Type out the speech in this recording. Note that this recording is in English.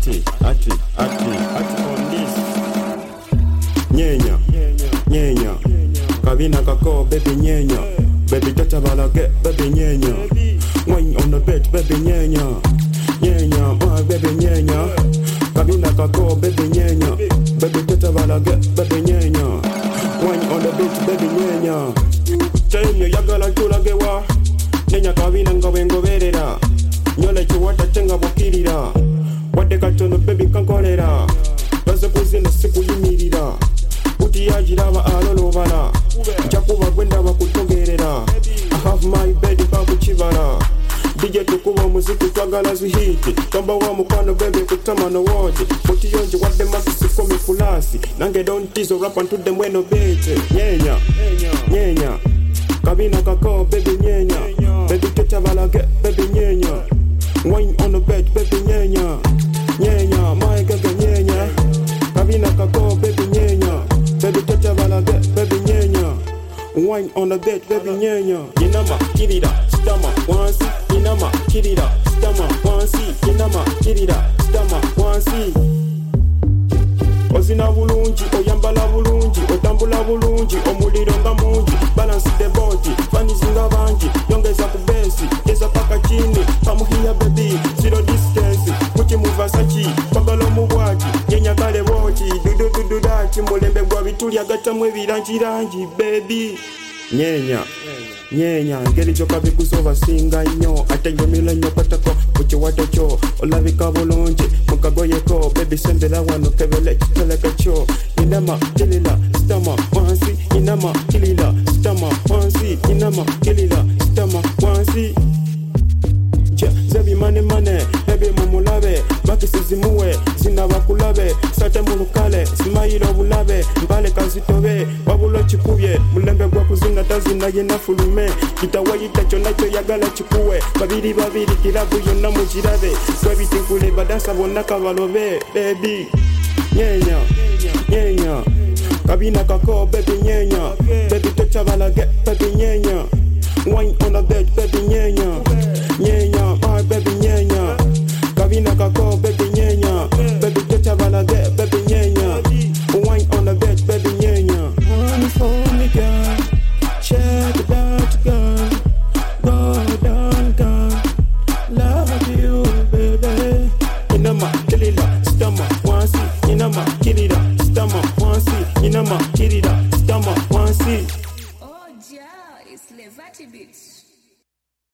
on this. Nyenya, kabina kako, baby nyenya. Baby touch balage, baby nyenya. Wine on the bed, baby nyenya. My baby nyenya. Kabina kako, baby nyenya. Baby touch balage, baby nyenya. Wine on the bed, baby nyenya. Chenya yagala chulagewa. Nyenya kabina ngawengo verera. Nyole chiwata chenga bokirira. Wade katono baby kankolera. Baze kuzina siku yimirira. Uti yajiraba alolobala. Jakuba gwenda bakutogerera. I have my bed bakukibala. DJ tukuba muziki twagala zuhiti. Kamba wa mukwano baby kutama no wote. Uti yonje wade makisi komi fulasi. Nange don't tease or rap unto them when no bete. Nyenya. Kabina kako baby nyenya. Baby teta balage baby nyenya. Wine on the bed baby nyenya. My gaga nyenya. Kabina kako baby nyenya. Baby teta balage baby nyenya. Wine on the bed baby nyenya. Inama kirira stama wansi. Inama kirira stama wansi. Inama kirira stama wansi. Osina bulungi, oyambala bulungi, otambula bulungi, omuliro nga mungi, balance the body, fani zinga bangi, yongeza kubesi, yeza paka chini, pamuhiya baby, zero distance, kuti muvasachi, pagalo mubwaki, nyenya kale wochi, dudu dachi, mulembe gwa bituli agatamwe ebirangi baby. Nyenya, ngeri choka bikusova singa nyo, ate yomila nyo patako, kuchi watacho, olavika bulungi, mukagoyeko, baby sembela wano kevele chiteleka cho. Inama kilila stama wansi, inama kilila stama wansi, inama kilila stama wansi. Zebi mane, baby mumulabe, baki sizimuwe, zina bakulabe, sate mulukale, simayilo bulabe, mbale kazitobe, wabulo chikubye, mulembe gwa kuzinga tazina yena fulume, kitawayita chonacho yagala chikuwe, babiri kilabu yona mujirabe, swabiti kule badasa bonaka balobe, baby. Nyenya, kabina kako, baby nyenya, baby tocha balage, baby nyenya, wine on the bed, baby nyenya.